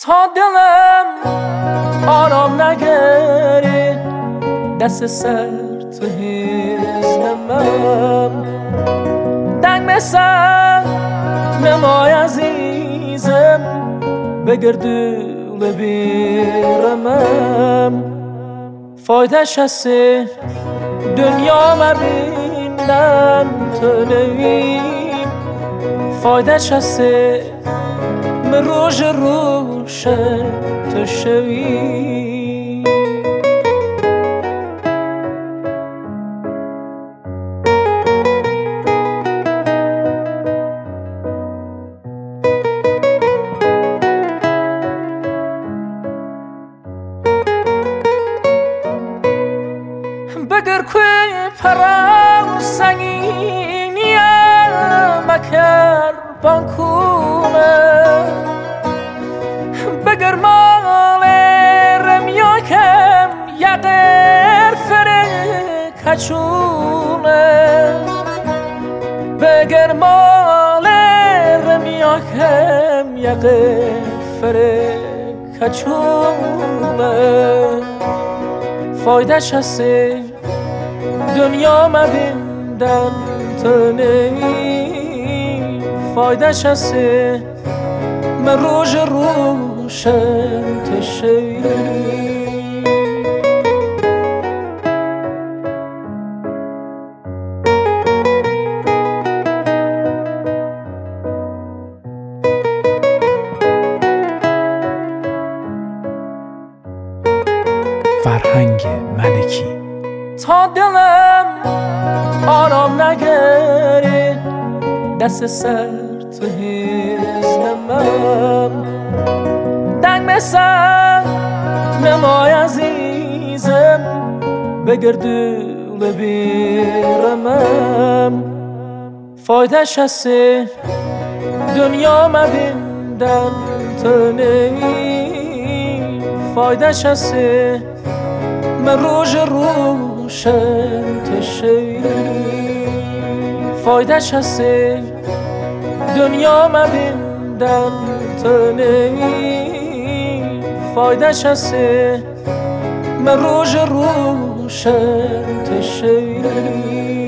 تا دلم آرام نگیره دست سر تو هیزنمم دنگ مثل نمای عزیزم بگردو ببیرمم فایدهش هسته دنیا مبینم تو نویم فایدهش هسته من روش روشه تو شوی بگر کوی پرام سنگینی مکر بانکونه بگر مال رمیاکم یقر فره کچونه بگر مال رمیاکم یقر فره کچونه فایدهش هسته دنیا مبیندن تو نمی فایدهش هسته من روش روشن تو شوی فرهنگ ملکی تا دلم آرام نگیره دست سر تو هیزنمم دنگ مثل نمای عزیزم بگردو ببیرمم فایدهش هسته دنیا مبیندن تو نمی فایدهش هسته من روش روشن تو شوی فایدهش هسته دنیا مبیندن تو نمی فایدهش هسته من روش روشن تو شوی